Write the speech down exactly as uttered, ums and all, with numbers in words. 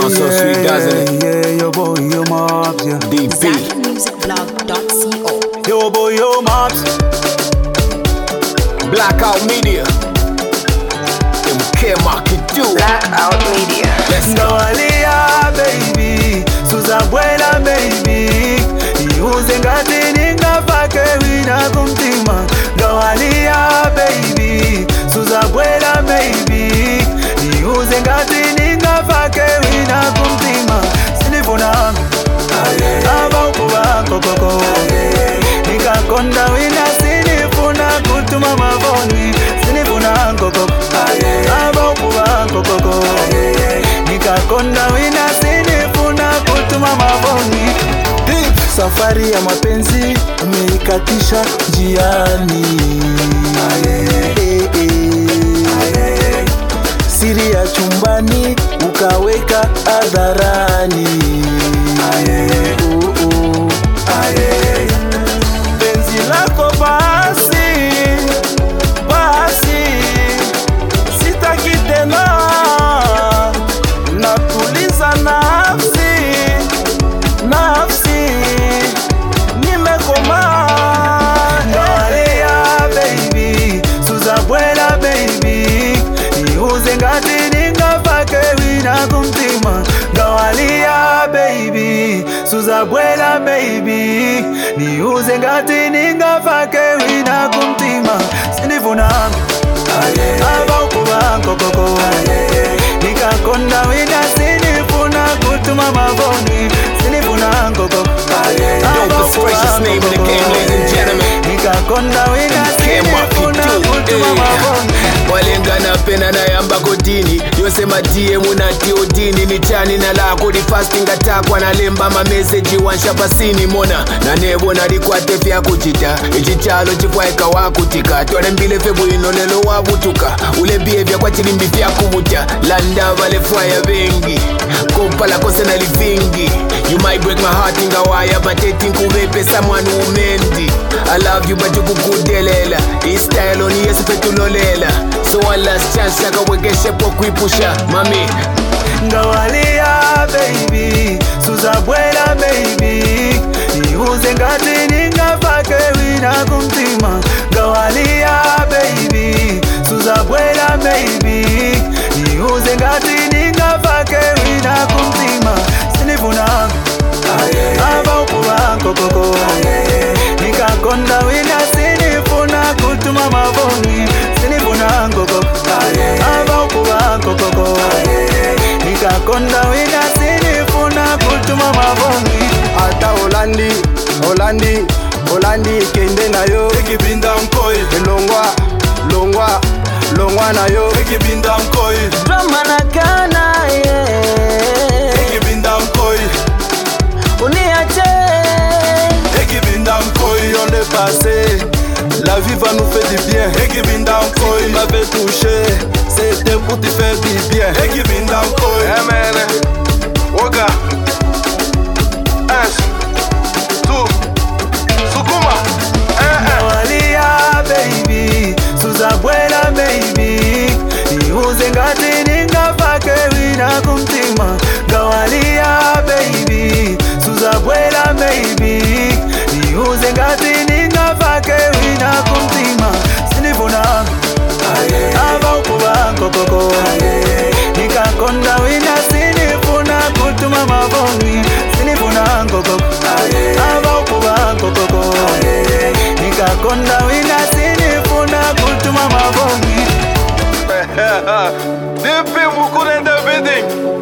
Sounds so sweet, doesn't it? Yeah, yo boy, yo mobs, yeah. D P. Zaki Music Blog dot co. Yo boy, yo mobs. Blackout Media. M K Market do. Blackout Media. Let's go. Ngawalia baby, Suzabuela baby. Iuze ngati ningafake wina kumtima. Ngawalia baby, Suzabuela baby. Iuze ngati ningafake wina kumtima. Sinifuna aba ukuba kokoko. Nikakonda wina sinifuna kutuma mavoni. Sinifuna kokoko. Aba ukuba kokoko. Nikakonda wina sinifuna kutuma mavoni. Deep. Safari ya mapenzi umeikatisha njiani. Eh, eh. Siri ya chumbani ukaweka hadharani. Oh, oh. Penzi lako basi, basi sitaki tena, natuliza nafsi, nafsi nimekoma. Ngawalia baby, Suzabuela baby. Iuze ngati ningafake wina kumtima. Ngawalia baby, Suzabuela baby. Niuze ngati ningafake wina kumtima. Sinifuna aba ukuba kokoko. Nikakonda wina sinifuna kutuma mavoni. Sinifuna kokoko. Dopest precious name in the game, ladies and gentlemen. Nikakonda wina K Market sinifuna do. kutuma mavoni. Walengana pena na yamba kodini. Yose madie munati odini. Ni chani na lako di fasting attack. Wanalemba ma message wansha pasini mona. Na nebo na likwate fya kuchita. Ichichalo chifwaika wakutika. Twale mbile febu inolelo wabutuka. Ule behavior kwa chilimbi fya kubuta. Landa vale fwaya bengi. Kompala kose na livingi. You might break my heart inga waya. But I think uwepe someone who mendi. I love you but you kukudelela. This style on yesu petulolela. So one last chance yaka wegeshe po kuipusha. Mami Ngawalia baby, Suzabuela baby. Iuze ngati ningafake wina kumtima. Ngawalia baby, Suzabuela baby. Iuze ngati ningafake wina kumtima. Sinifuna aba ukuba kokoko. Nikakonda wina sinifuna kutuma mavoni. Sinifuna kokoko. Aba ukuba kokoko. Nikakonda wina sinifuna kutuma mavoni. Ata Holandi, Holandi, Holandi kende na yo. Ekibinda mkoi, Longwa, longwa, longwa na yo. ekibinda mkoi, Drama na kana yeah. ekibinda mkoi, Uniache. ekibinda mkoi, On est passé, la vie va nous faire du bien. ekibinda Tu mkoi, m'avais touché, c'était pour te faire du bien. ekibinda mkoi. Yeah man, Woga, S, Tu, Sukuma, eh eh. Ngawalia baby, Suzabuela baby. Iuze ngati ningafake wina kumtima. Ngawalia baby, Suzabuela baby. Iuze ngati ningafake wina kumtima. Sinifuna aba ukuba kokoko. Nikakonda wina sinifuna kutuma mavoni. Sinifuna kokoko. Aba ukuba kokoko. Nikakonda wina sinifuna kutuma mavoni. D P Mukuru in the building.